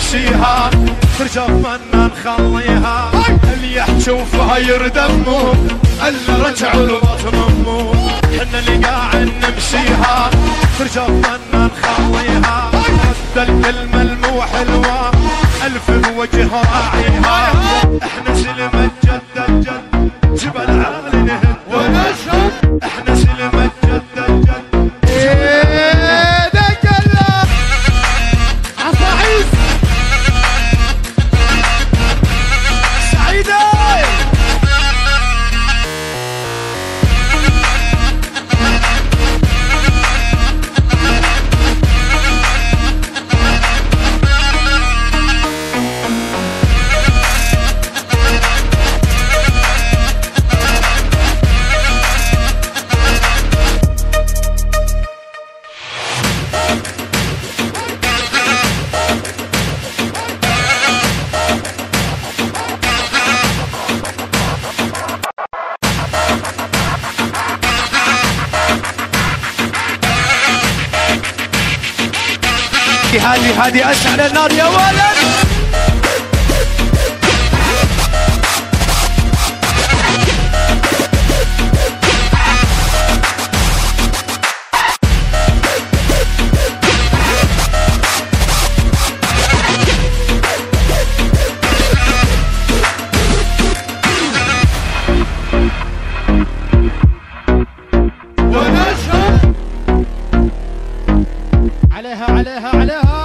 نمشيها ترجع منا نخليها اللي يحجوا فيها يردمون اللي رجعوا البطن امو حنا اللي قاعد نمشيها ترجع منا نخليها رد الكلمة المو حلوة ألف بوجه راعيها احنا سلمة جد الجد جبل عالي نهد ونشهد احنا سلمة جد الجد هذه أشعل النار يا ولد. عليها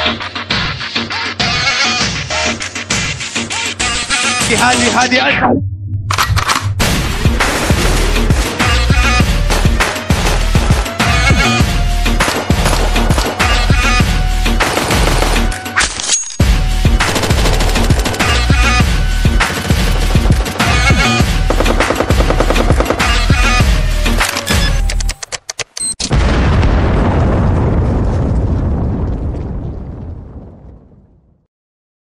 هذه أسهل